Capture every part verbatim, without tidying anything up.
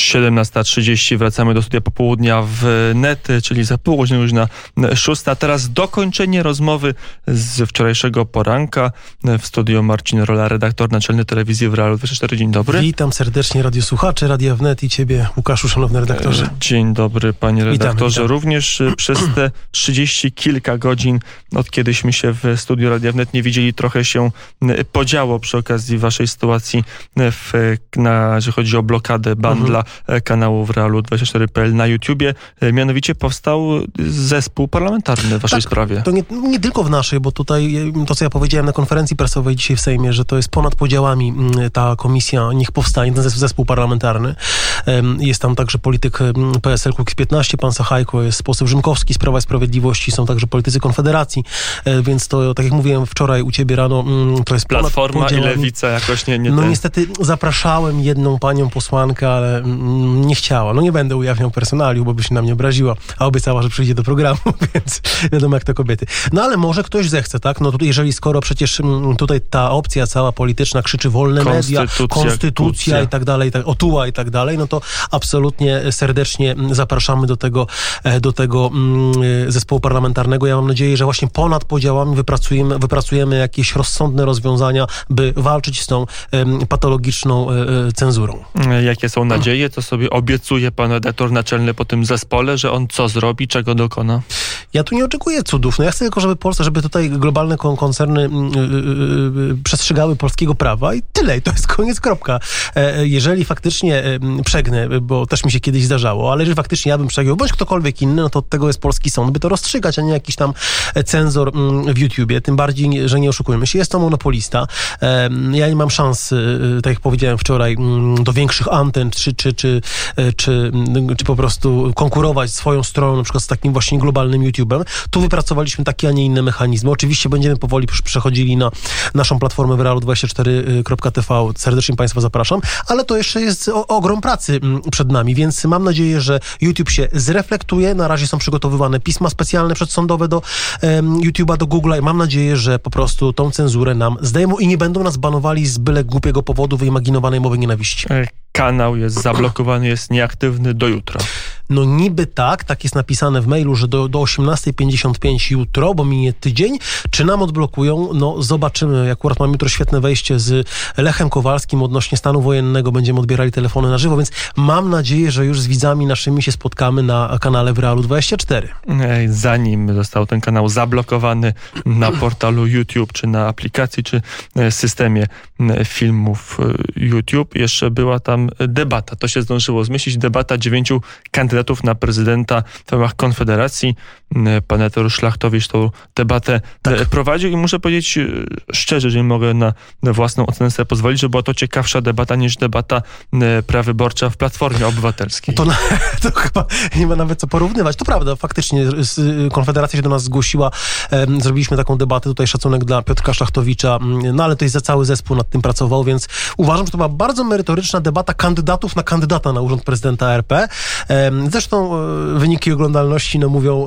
siedemnasta trzydzieści. Wracamy do studia popołudnia w Net, czyli za pół godziny już na szósta. Teraz dokończenie rozmowy z wczorajszego poranka. W studiu Marcin Rola, redaktor naczelny telewizji w Realu dwadzieścia cztery. Dzień dobry. Witam serdecznie radiosłuchaczy Radia Wnet i ciebie, Łukaszu, szanowny redaktorze. Dzień dobry, panie redaktorze. Witam, witam. Również przez te trzydzieści kilka godzin, od kiedyśmy się w studiu Radia Wnet nie widzieli, trochę się podziało przy okazji waszej sytuacji, w, na, jeżeli chodzi o blokadę bundla mhm. kanału w Realu dwadzieścia cztery kropka p l na YouTubie. Mianowicie powstał zespół parlamentarny w waszej tak, sprawie. To nie, nie tylko w naszej, bo tutaj to, co ja powiedziałem na konferencji prasowej dzisiaj w Sejmie, że to jest ponad podziałami ta komisja, niech powstanie, ten zespół parlamentarny. Jest tam także polityk P S L Kukiz piętnaście, pan Sachajko, jest poseł Rzymkowski z Prawa i Sprawiedliwości, są także politycy Konfederacji, więc to, tak jak mówiłem wczoraj u ciebie rano, to jest Platforma i Lewica jakoś nie... nie no te... niestety zapraszałem jedną panią posłankę, ale nie chciała. No nie będę ujawniał personaliu, bo by się na mnie obraziła, a obiecała, że przyjdzie do programu, więc wiadomo jak to kobiety. No ale może ktoś zechce, tak? No tutaj, jeżeli skoro przecież tutaj ta opcja cała polityczna krzyczy wolne media, konstytucja i tak dalej, tak, otuła i tak dalej, no to absolutnie serdecznie zapraszamy do tego, do tego zespołu parlamentarnego. Ja mam nadzieję, że właśnie ponad podziałami wypracujemy, wypracujemy jakieś rozsądne rozwiązania, by walczyć z tą patologiczną cenzurą. Jakie są nadzieje? Co sobie obiecuje pan redaktor naczelny po tym zespole, że on co zrobi, czego dokona? Ja tu nie oczekuję cudów. No ja chcę tylko, żeby Polska, żeby tutaj globalne koncerny yy, yy, przestrzegały polskiego prawa i tyle. I to jest koniec, kropka. E, jeżeli faktycznie e, przegnę, bo też mi się kiedyś zdarzało, ale jeżeli faktycznie ja bym przegiął, bądź ktokolwiek inny, no to od tego jest polski sąd, by to rozstrzygać, a nie jakiś tam cenzor mm, w YouTubie. Tym bardziej, że nie oszukujmy się. Jest to monopolista. E, ja nie mam szans, e, tak jak powiedziałem wczoraj, m, do większych anten, czy, czy, czy, czy, czy, czy po prostu konkurować swoją stroną, na przykład z takim właśnie globalnym YouTubem. Tu wypracowaliśmy takie, a nie inne mechanizmy. Oczywiście będziemy powoli przechodzili na naszą platformę w Realu dwadzieścia cztery kropka t v. Serdecznie państwa zapraszam, ale to jeszcze jest o, ogrom pracy przed nami, więc mam nadzieję, że YouTube się zreflektuje. Na razie są przygotowywane pisma specjalne przedsądowe do um, YouTube'a, do Google'a i mam nadzieję, że po prostu tą cenzurę nam zdejmą i nie będą nas banowali z byle głupiego powodu wyimaginowanej mowy nienawiści. Kanał jest zablokowany, jest nieaktywny do jutra. No niby tak, tak jest napisane w mailu, że do, do osiemnasta pięćdziesiąt pięć jutro, bo minie tydzień. Czy nam odblokują? No zobaczymy. Akurat mam jutro świetne wejście z Lechem Kowalskim odnośnie stanu wojennego. Będziemy odbierali telefony na żywo, więc mam nadzieję, że już z widzami naszymi się spotkamy na kanale w Realu dwadzieścia cztery. Zanim został ten kanał zablokowany na portalu YouTube, czy na aplikacji, czy systemie filmów YouTube, jeszcze była tam debata. To się zdążyło zmieścić. Debata dziewięciu kandydatów na prezydenta w ramach Konfederacji. Pan Etor Szlachtowicz tą debatę tak prowadził i muszę powiedzieć szczerze, że nie mogę na własną ocenę sobie pozwolić, że była to ciekawsza debata niż debata prawyborcza w Platformie Obywatelskiej. To, na, to chyba nie ma nawet co porównywać. To prawda, faktycznie Konfederacja się do nas zgłosiła. Zrobiliśmy taką debatę. Tutaj szacunek dla Piotrka Szlachtowicza, no ale to jest za cały zespół nad tym pracował, więc uważam, że to była bardzo merytoryczna debata kandydatów na kandydata na urząd prezydenta R P. Zresztą wyniki oglądalności no, mówią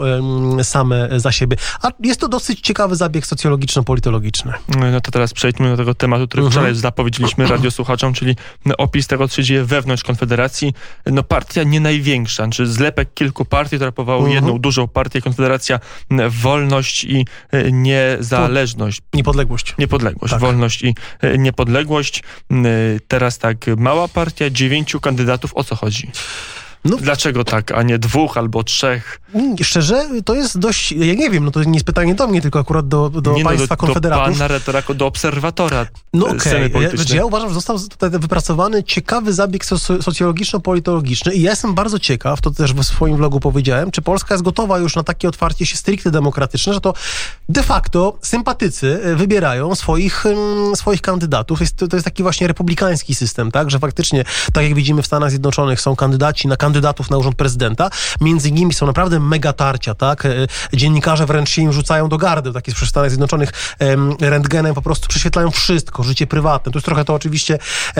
same za siebie. A jest to dosyć ciekawy zabieg socjologiczno-politologiczny. No to teraz przejdźmy do tego tematu, który uh-huh. wczoraj zapowiedzieliśmy radiosłuchaczom, czyli opis tego, co się dzieje wewnątrz Konfederacji. No partia nie największa, czy zlepek kilku partii, która powołała uh-huh. jedną dużą partię, Konfederacja Wolność i Niezależność. Niepodległość. Niepodległość. Tak. Wolność i Niepodległość. Teraz tak, mała partia, dziewięciu kandydatów. O co chodzi? No, dlaczego tak, a nie dwóch albo trzech? Szczerze, to jest dość, ja nie wiem, no to nie jest pytanie do mnie, tylko akurat do, do nie państwa no, do, konfederatów. Do pana redaktora, do obserwatora no okej, sceny politycznej. Ja, ja uważam, że został tutaj wypracowany ciekawy zabieg socjologiczno-politologiczny i ja jestem bardzo ciekaw, to też w swoim vlogu powiedziałem, czy Polska jest gotowa już na takie otwarcie się stricte demokratyczne, że to de facto sympatycy wybierają swoich, swoich kandydatów. Jest, to jest taki właśnie republikański system, tak, że faktycznie, tak jak widzimy w Stanach Zjednoczonych, są kandydaci na kandydatów na urząd prezydenta. Między nimi są naprawdę mega tarcia, tak? Dziennikarze wręcz się im rzucają do gardeł, tak jest przy Stanach Zjednoczonych, rentgenem po prostu prześwietlają wszystko, życie prywatne. To jest trochę to oczywiście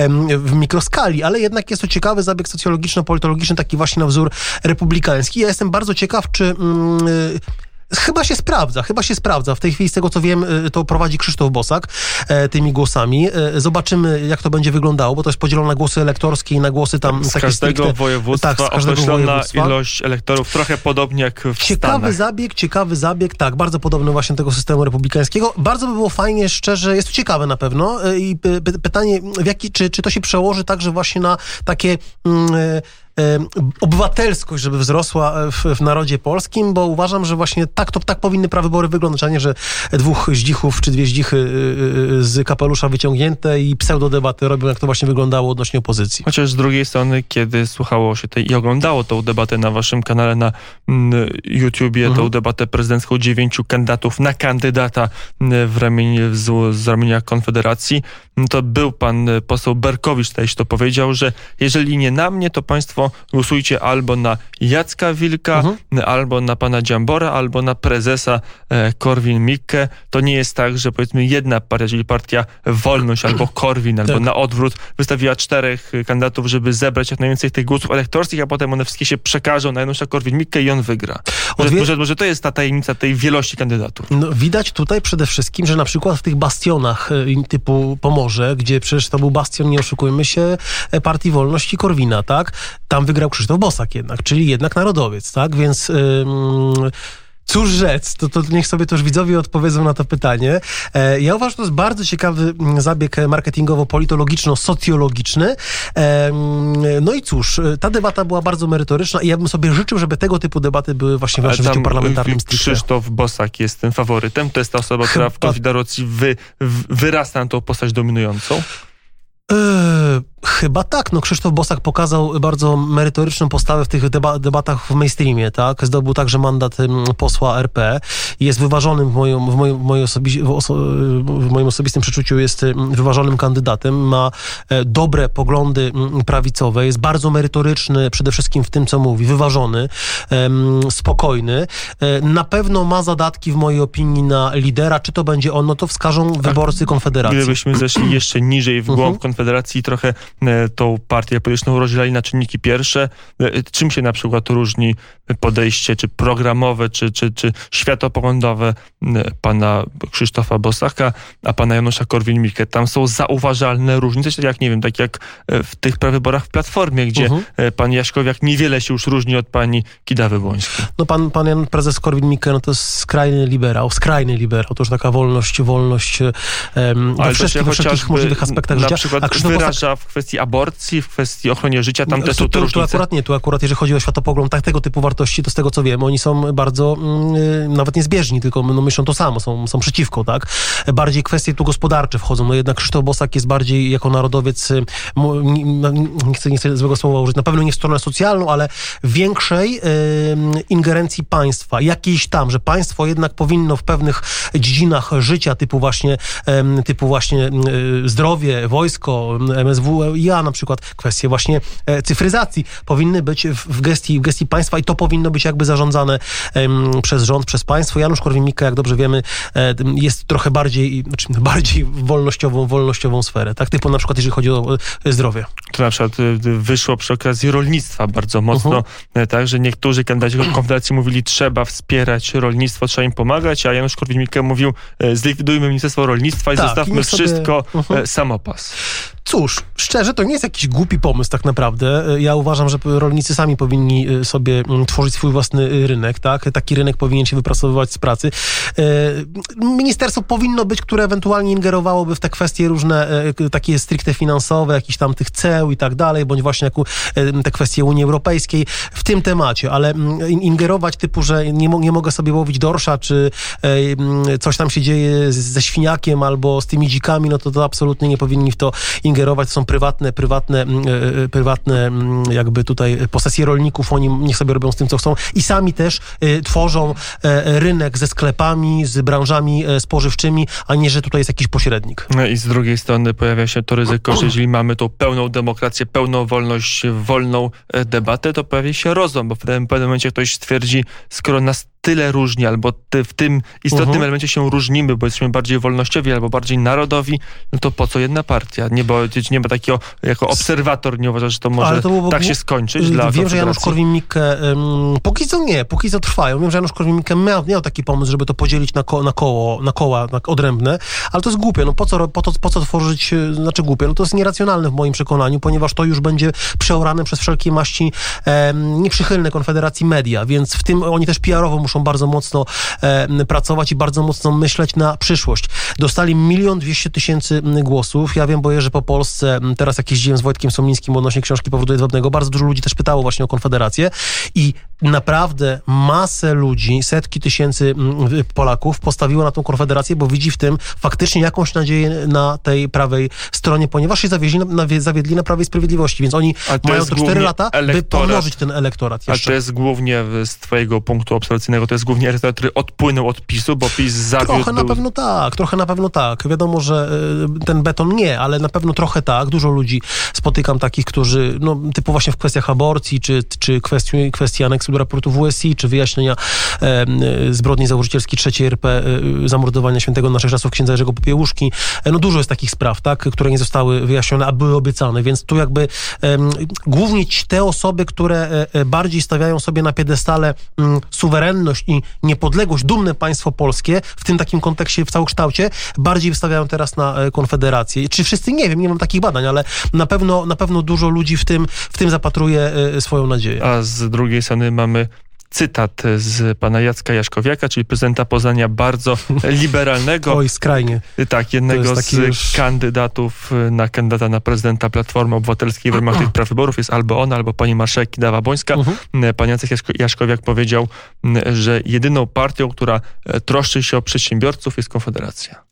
w mikroskali, ale jednak jest to ciekawy zabieg socjologiczno-politologiczny, taki właśnie na wzór republikański. Ja jestem bardzo ciekaw, czy... Mm, Chyba się sprawdza, chyba się sprawdza. W tej chwili z tego, co wiem, to prowadzi Krzysztof Bosak e, tymi głosami. E, zobaczymy, jak to będzie wyglądało, bo to jest podzielone na głosy elektorskie i na głosy tam... Z takie każdego stricte, województwa tak, z każdego określona województwa. ilość elektorów, trochę podobnie jak w Ciekawy Stanach. zabieg, ciekawy zabieg, tak, bardzo podobny właśnie tego systemu republikańskiego. Bardzo by było fajnie, szczerze, jest to ciekawe na pewno e, i p- p- pytanie, w jaki, czy, czy to się przełoży także właśnie na takie... Mm, e, obywatelskość, żeby wzrosła w, w narodzie polskim, bo uważam, że właśnie tak to tak powinny prawybory wyglądać, a nie, że dwóch zdzichów czy dwie zdzichy z kapelusza wyciągnięte i pseudodebaty robią, jak to właśnie wyglądało odnośnie opozycji. Chociaż z drugiej strony, kiedy słuchało się tej i oglądało tą debatę na waszym kanale na mm, YouTubie, mhm. tą debatę prezydencką dziewięciu kandydatów na kandydata w ramieniu, z, z ramienia Konfederacji, to był pan poseł Berkowicz, tutaj się to powiedział, że jeżeli nie na mnie, to państwo głosujcie albo na Jacka Wilka, mhm. albo na pana Dziambora, albo na prezesa e, Korwin-Mikke. To nie jest tak, że powiedzmy jedna partia, czyli partia Wolność albo Korwin, albo tak. na odwrót, wystawiła czterech kandydatów, żeby zebrać jak najwięcej tych głosów elektorskich, a potem one wszystkie się przekażą na Janusza Korwin-Mikke i on wygra. Może, może, może to jest ta tajemnica tej wielości kandydatów. No, widać tutaj przede wszystkim, że na przykład w tych bastionach typu Pomorze, gdzie przecież to był bastion, nie oszukujmy się, partii Wolność i Korwina, tak? Tam wygrał Krzysztof Bosak jednak, czyli jednak narodowiec, tak? Więc ym, cóż rzec, to, to niech sobie też widzowie odpowiedzą na to pytanie. E, ja uważam, że to jest bardzo ciekawy zabieg marketingowo-politologiczno-socjologiczny. E, no i cóż, ta debata była bardzo merytoryczna i ja bym sobie życzył, żeby tego typu debaty były właśnie w naszym życiu parlamentarnym. Krzysztof Bosak jest tym faworytem. To jest ta osoba, która w Konfederacji wy, wyrasta na tą postać dominującą. Yy, chyba tak. No, Krzysztof Bosak pokazał bardzo merytoryczną postawę w tych deba- debatach w mainstreamie, tak? Zdobył także mandat um, posła R P. Jest wyważonym w moim, w moim, w moim, osobi- w oso- w moim osobistym przeczuciu jest um, wyważonym kandydatem. Ma e, dobre poglądy um, prawicowe. Jest bardzo merytoryczny przede wszystkim w tym, co mówi. Wyważony, um, spokojny. E, na pewno ma zadatki w mojej opinii na lidera. Czy to będzie on, no to wskażą wyborcy Konfederacji. Gdybyśmy zeszli jeszcze niżej w głąb uh-huh. Konfederacji, trochę e, tą partię polityczną rozdzielali na czynniki pierwsze. E, czym się na przykład różni podejście, czy programowe, czy, czy, czy światopoglądowe e, pana Krzysztofa Bosaka, a pana Janusza Korwin-Mikke? Tam są zauważalne różnice, tak jak, nie wiem, tak jak w tych prawyborach w Platformie, gdzie uh-huh. e, pan Jaśkowiak niewiele się już różni od pani Kidawy-Błońskiej. No pan, pan Jan, prezes Korwin-Mikke, no to jest skrajny liberał, skrajny liberał, to już taka wolność, wolność um, we wszystkich, we wszystkich możliwych aspektach na życia. Przykład wyraża w kwestii aborcji, w kwestii ochrony życia, tam też są te tu, różnice. Tu akurat nie, tu akurat jeżeli chodzi o światopogląd, tak, tego typu wartości, to z tego co wiem, oni są bardzo, yy, nawet nie zbieżni, tylko no, myślą to samo, są, są przeciwko, tak. Bardziej kwestie tu gospodarcze wchodzą, no jednak Krzysztof Bosak jest bardziej jako narodowiec, yy, nie, chcę, nie chcę złego słowa użyć, na pewno nie w stronę socjalną, ale większej yy, ingerencji państwa, jakiejś tam, że państwo jednak powinno w pewnych dziedzinach życia, typu właśnie, yy, typu właśnie yy, zdrowie, wojsko, M S W i A na przykład, kwestie właśnie e, cyfryzacji powinny być w, w, gestii, w gestii państwa i to powinno być jakby zarządzane em, przez rząd, przez państwo. Janusz Korwin-Mikke, jak dobrze wiemy, e, jest trochę bardziej, znaczy bardziej wolnościową, wolnościową sferę, tak? Typu na przykład jeżeli chodzi o e, zdrowie. To na przykład wyszło przy okazji rolnictwa bardzo mocno, uh-huh. tak, że niektórzy kandydaci Konfederacji mówili, trzeba wspierać rolnictwo, trzeba im pomagać, a Janusz Korwin-Mikke mówił, zlikwidujmy Ministerstwo Rolnictwa i tak, zostawmy wszystko sobie... uh-huh. samopas. Cóż, szczerze, to nie jest jakiś głupi pomysł tak naprawdę. Ja uważam, że rolnicy sami powinni sobie tworzyć swój własny rynek, tak? Taki rynek powinien się wypracowywać z pracy. Ministerstwo powinno być, które ewentualnie ingerowałoby w te kwestie różne, takie stricte finansowe, jakichś tam tych ceł i tak dalej, bądź właśnie jak te kwestie Unii Europejskiej w tym temacie, ale ingerować typu, że nie, mo- nie mogę sobie łowić dorsza, czy coś tam się dzieje ze świniakiem albo z tymi dzikami, no to, to absolutnie nie powinni w to ingerować. To są prywatne, prywatne, yy, prywatne yy, jakby tutaj posesje rolników, oni niech sobie robią z tym, co chcą i sami też yy, tworzą yy, rynek ze sklepami, z branżami yy, spożywczymi, a nie, że tutaj jest jakiś pośrednik. No i z drugiej strony pojawia się to ryzyko, że jeżeli mamy tą pełną demokrację, pełną wolność, wolną debatę, to pojawi się rozum, bo w pewnym momencie ktoś stwierdzi, skoro nas tyle różni, albo ty, w tym istotnym uh-huh. elemencie się różnimy, bo jesteśmy bardziej wolnościowi albo bardziej narodowi, no to po co jedna partia? Nie, bo nie ma takiego, jako obserwator nie uważasz, że to może to było, tak się skończyć yy, dla Wiem, że Janusz Korwin-Mikke, um, póki co nie, póki co trwają. Wiem, że Janusz Korwin-Mikke miał, miał taki pomysł, żeby to podzielić na, ko, na koło, na koła na odrębne, ale to jest głupie. No po co, po to, po co tworzyć, znaczy głupie? No to jest nieracjonalne w moim przekonaniu, ponieważ to już będzie przeorane przez wszelkie maści um, nieprzychylne Konfederacji media, więc w tym oni też P R owo muszą bardzo mocno e, pracować i bardzo mocno myśleć na przyszłość. Dostali milion dwieście tysięcy głosów. Ja wiem, bo jeżdżę po Polsce. Teraz jak jeździłem z Wojtkiem Somińskim odnośnie książki Powrót do Jedwabnego, bardzo dużo ludzi też pytało właśnie o Konfederację i naprawdę masę ludzi, setki tysięcy Polaków postawiło na tą Konfederację, bo widzi w tym faktycznie jakąś nadzieję na tej prawej stronie, ponieważ się zawiedli na, zawiedli na Prawej Sprawiedliwości, więc oni mają to cztery lata, by pomnożyć ten elektorat jeszcze. A to jest głównie z twojego punktu obserwacyjnego, to jest głównie elektorat, który odpłynął od PiSu, bo PiS zawiódł... Trochę na pewno tak, trochę na pewno tak. Wiadomo, że ten beton nie, ale na pewno trochę tak. Dużo ludzi spotykam takich, którzy, no typu właśnie w kwestiach aborcji, czy, czy kwestii, kwestii aneksu do raportu W S I, czy wyjaśnienia e, zbrodni założycielskiej trzeciej R P, e, zamordowania świętego naszych czasów księdza Jerzego Popiełuszki. E, no dużo jest takich spraw, tak, które nie zostały wyjaśnione, a były obiecane, więc tu jakby e, głównie te osoby, które e, bardziej stawiają sobie na piedestale m, suwerenność i niepodległość, dumne państwo polskie, w tym takim kontekście, w całokształcie, bardziej wystawiają teraz na e, Konfederację. Czy wszyscy? Nie wiem, nie mam takich badań, ale na pewno, na pewno dużo ludzi w tym, w tym zapatruje e, swoją nadzieję. A z drugiej strony mamy cytat z pana Jacka Jaśkowiaka, czyli prezydenta Poznania, bardzo liberalnego. Oj, skrajnie. Tak, jednego z już... kandydatów na kandydata na prezydenta Platformy Obywatelskiej w ramach tych prawyborów jest albo ona, albo pani marszałek Kidawa-Błońska. Uh-huh. Pan Jacek Jaśkowiak powiedział, że jedyną partią, która troszczy się o przedsiębiorców, jest Konfederacja.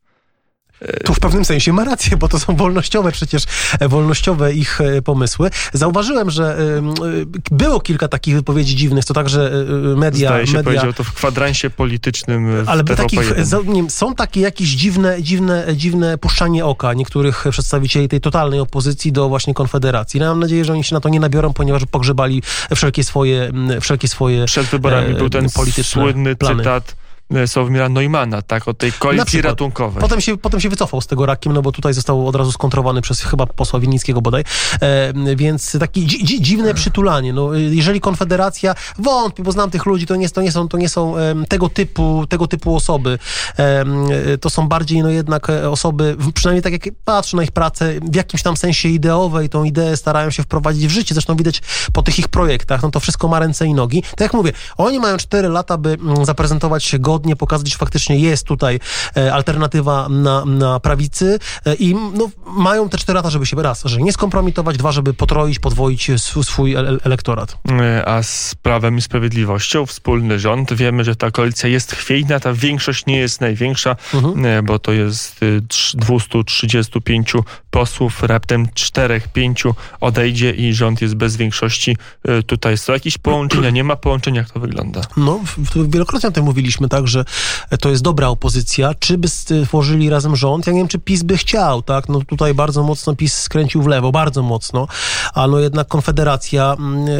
Tu w pewnym sensie ma rację, bo to są wolnościowe przecież, wolnościowe ich pomysły. Zauważyłem, że było kilka takich wypowiedzi dziwnych, to także media... Zdaje się, media, powiedział to w kwadransie politycznym w ale T V P takich, jeden. Są takie jakieś dziwne, dziwne, dziwne puszczanie oka niektórych przedstawicieli tej totalnej opozycji do właśnie Konfederacji. No, mam nadzieję, że oni się na to nie nabiorą, ponieważ pogrzebali wszelkie swoje wszelkie swoje Przed wyborami był ten polityczne słynny plany. Cytat Sławomira Neumana, tak, o tej koalicji ratunkowej. Potem się, potem się wycofał z tego rakiem, no bo tutaj został od razu skontrowany przez chyba posła Winnickiego bodaj, e, więc takie dzi, dzi, dziwne przytulanie. No, jeżeli Konfederacja, wątpię, bo znam tych ludzi, to nie, to nie są, to nie są e, tego typu, tego typu osoby. E, to są bardziej no jednak osoby, przynajmniej tak jak patrzę na ich pracę, w jakimś tam sensie ideowe i tą ideę starają się wprowadzić w życie. Zresztą widać po tych ich projektach, no to wszystko ma ręce i nogi. Tak jak mówię, oni mają cztery lata, by zaprezentować się godnie, pokazać, że faktycznie jest tutaj e, alternatywa na, na prawicy e, i no, mają te cztery lata, żeby się raz, że nie skompromitować, dwa, żeby potroić, podwoić swój, swój elektorat. A z Prawem i Sprawiedliwością wspólny rząd. Wiemy, że ta koalicja jest chwiejna, ta większość nie jest największa, mhm. bo to jest dwieście trzydzieści pięć posłów, raptem cztery pięć odejdzie i rząd jest bez większości. Tutaj są jakieś połączenia, nie ma połączenia, jak to wygląda? No, wielokrotnie o tym mówiliśmy, tak, że to jest dobra opozycja. Czy by stworzyli razem rząd? Ja nie wiem, czy PiS by chciał, tak? No tutaj bardzo mocno PiS skręcił w lewo, bardzo mocno, a no jednak Konfederacja,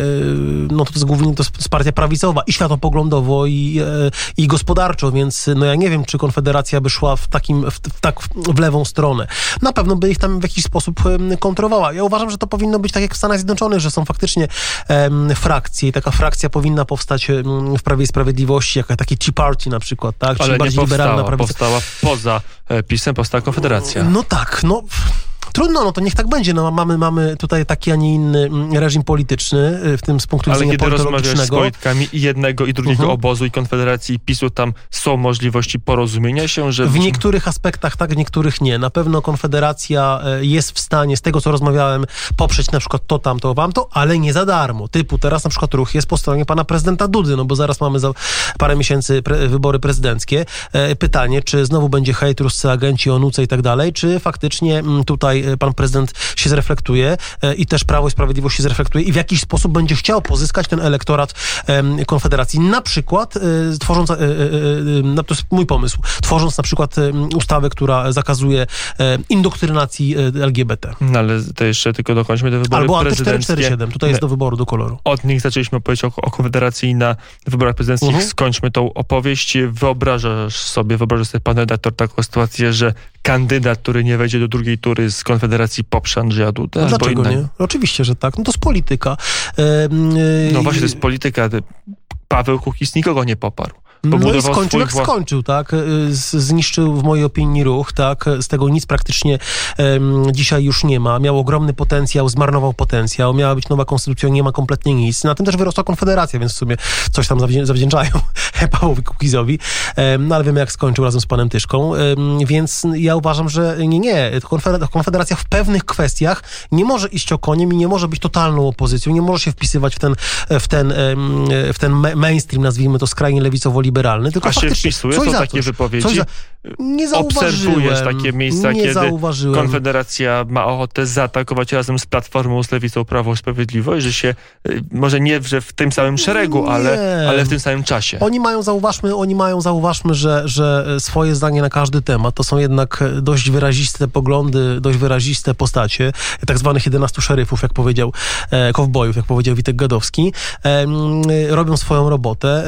no to jest głównie to jest partia prawicowa i światopoglądowo i, i gospodarczo, więc no ja nie wiem, czy Konfederacja by szła w takim, w, w, tak w lewą stronę. Na pewno by ich tam w jakiś sposób kontrowała. Ja uważam, że to powinno być tak jak w Stanach Zjednoczonych, że są faktycznie um, frakcje i taka frakcja powinna powstać um, w Prawie i Sprawiedliwości, jaka taki Tea Party na przykład, tak? Czyli ale bardziej nie powstała, liberalna prawica. Powstała poza PiS-em, powstała Konfederacja. No tak, no... Trudno, no to niech tak będzie. No, mamy, mamy tutaj taki, a nie inny reżim polityczny, w tym z punktu widzenia politologicznego. Ale kiedy rozmawiasz z politkami i jednego i drugiego uh-huh. obozu, i Konfederacji, i PiSu, tam są możliwości porozumienia się, że... W niektórych aspektach tak, w niektórych nie. Na pewno Konfederacja jest w stanie, z tego co rozmawiałem, poprzeć na przykład to, tamto, wamto, ale nie za darmo. Typu teraz na przykład ruch jest po stronie pana prezydenta Dudy, no bo zaraz mamy za parę miesięcy pre- wybory prezydenckie. Pytanie, czy znowu będzie hejt, ruscy agenci, onuce i tak dalej, czy faktycznie tutaj tutaj pan prezydent się zreflektuje i też Prawo i Sprawiedliwość się zreflektuje i w jakiś sposób będzie chciał pozyskać ten elektorat Konfederacji. Na przykład tworząc, to jest mój pomysł, tworząc na przykład ustawę, która zakazuje indoktrynacji L G B T. No ale to jeszcze tylko dokończmy te wybory Albo prezydenckie. anty cztery cztery siedem, tutaj jest do wyboru, do koloru. Od nich zaczęliśmy opowiedzieć o, o Konfederacji na wyborach prezydenckich. Uh-huh. Skończmy tą opowieść. Wyobrażasz sobie, wyobrażasz sobie, pan redaktor, taką sytuację, że kandydat, który nie wejdzie do drugiej tury z Konfederacji, poprze Andrzeja Dudę? No dlaczego nie? Oczywiście, że tak. No to jest polityka. Yy, no właśnie, to jest polityka. Paweł Kukiz nikogo nie poparł. No i skończył jak skończył, tak? Zniszczył w mojej opinii ruch, tak? Z tego nic praktycznie um, dzisiaj już nie ma. Miał ogromny potencjał, zmarnował potencjał. Miała być nowa konstytucja, nie ma kompletnie nic. Na tym też wyrosła Konfederacja, więc w sumie coś tam zawdzięczają Pawłowi Kukizowi. Um, no ale wiemy, jak skończył razem z panem Tyszką. Um, więc ja uważam, że nie, nie. Konfederacja w pewnych kwestiach nie może iść okoniem i nie może być totalną opozycją. Nie może się wpisywać w ten, w ten, w ten mainstream, nazwijmy to skrajnie lewicowo-liberalny. Tylko a się wpisuje, są takie coś, wypowiedzi? Za... Nie Obserwujesz takie miejsca, nie kiedy zauważyłem. Konfederacja ma ochotę zaatakować razem z Platformą, z Lewicą, Prawo i Sprawiedliwość, że się, może nie że w tym samym szeregu, ale, ale w tym samym czasie. Oni mają, zauważmy, oni mają, zauważmy, że, że swoje zdanie na każdy temat. To są jednak dość wyraziste poglądy, dość wyraziste postacie, tak zwanych jedenastu szeryfów, jak powiedział, e, kowbojów, jak powiedział Witek Gadowski. E, robią swoją robotę.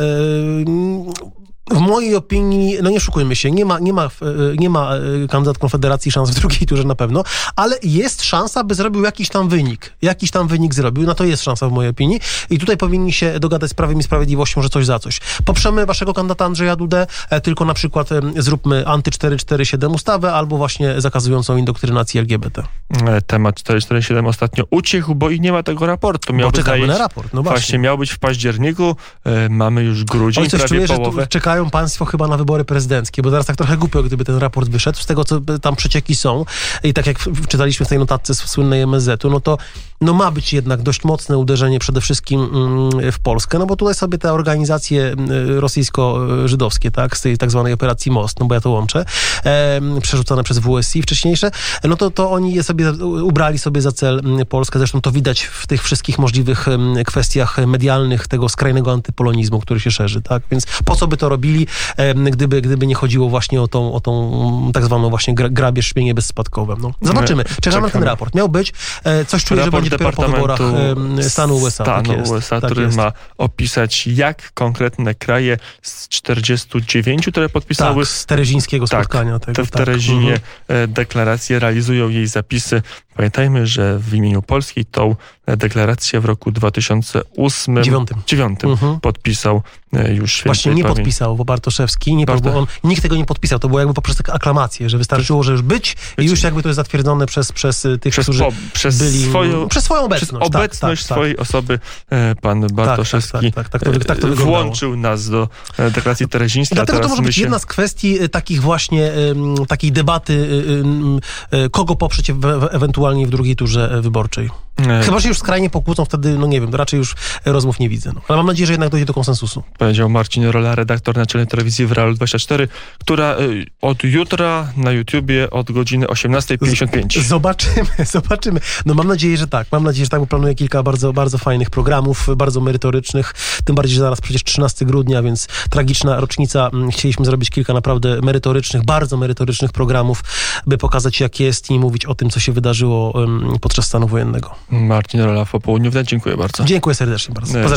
E, W mojej opinii, no nie szukujmy się, nie ma, nie ma, nie ma kandydat Konfederacji szans w drugiej turze na pewno, ale jest szansa, by zrobił jakiś tam wynik. Jakiś tam wynik zrobił, na to jest szansa w mojej opinii i tutaj powinni się dogadać z Prawem i Sprawiedliwością, że coś za coś. Poprzemy waszego kandydata Andrzeja Dudę, tylko na przykład zróbmy anty cztery cztery siedem ustawę albo właśnie zakazującą indoktrynacji L G B T. Temat cztery cztery siedem ostatnio uciekł, bo i nie ma tego raportu. Miał bo czekamy być, na raport. No właśnie. właśnie miał być w październiku, mamy już grudzień, prawie czuję, połowę. Że czekają państwo chyba na wybory prezydenckie, bo teraz tak trochę głupio, gdyby ten raport wyszedł, z tego, co tam przecieki są i tak jak czytaliśmy w tej notatce z słynnej M S Z-u, no to no ma być jednak dość mocne uderzenie przede wszystkim w Polskę, no bo tutaj sobie te organizacje rosyjsko-żydowskie, tak, z tej tak zwanej operacji Most, no bo ja to łączę, e, przerzucane przez W S I wcześniejsze, no to, to oni je sobie ubrali sobie za cel Polskę, zresztą to widać w tych wszystkich możliwych kwestiach medialnych tego skrajnego antypolonizmu, który się szerzy, tak, więc po co by to robili, e, gdyby, gdyby nie chodziło właśnie o tą, o tą tak zwaną właśnie grabież, szpienie bezspadkowe. No. Zobaczymy, czekamy, czekamy na ten raport. Miał być, e, coś czuję, raport że będzie dopiero po wyborach e, stanu U S A. Stanu tak U S A, tak który jest. ma opisać, jak konkretne kraje z czterdziestu dziewięciu, które podpisały... Tak, z terezińskiego spotkania. Tak, tego, te w Terezinie tak. deklaracje, realizują jej zapisy. Pamiętajmy, że w imieniu Polski tą deklarację w roku dwa tysiące ósmym dziewiątym uh-huh. podpisał już świętej Właśnie nie pamięci. podpisał, bo Bartoszewski, nie, bo on, nikt tego nie podpisał, to było jakby poprzez aklamację, że wystarczyło, że już być, być i już jakby to jest zatwierdzone przez, przez tych, przez, którzy po, przez byli... Swoją, przez swoją obecność. Przez obecność tak, swojej tak, osoby pan Bartoszewski tak, tak, tak, tak, tak, tak to włączył nas do deklaracji terezińskiej. Dlatego to może być się... jedna z kwestii takich właśnie, takiej debaty, kogo poprzeć w, ewentualnie w drugiej turze wyborczej. Nie. Chyba, że już skrajnie pokłócą, wtedy, no nie wiem, raczej już rozmów nie widzę. No. Ale mam nadzieję, że jednak dojdzie do konsensusu. Powiedział Marcin Rola, redaktor naczelny telewizji W R A L dwadzieścia cztery, która y, od jutra na YouTubie od godziny osiemnasta pięćdziesiąt pięć. Z, zobaczymy, zobaczymy. No mam nadzieję, że tak. Mam nadzieję, że tak, bo planuję kilka bardzo, bardzo fajnych programów, bardzo merytorycznych. Tym bardziej, że zaraz przecież trzynastego grudnia, więc tragiczna rocznica. Chcieliśmy zrobić kilka naprawdę merytorycznych, bardzo merytorycznych programów, by pokazać, jak jest i mówić o tym, co się wydarzyło um, podczas stanu wojennego. Marcin Rola w popołudniu. Dziękuję bardzo. Dziękuję serdecznie bardzo.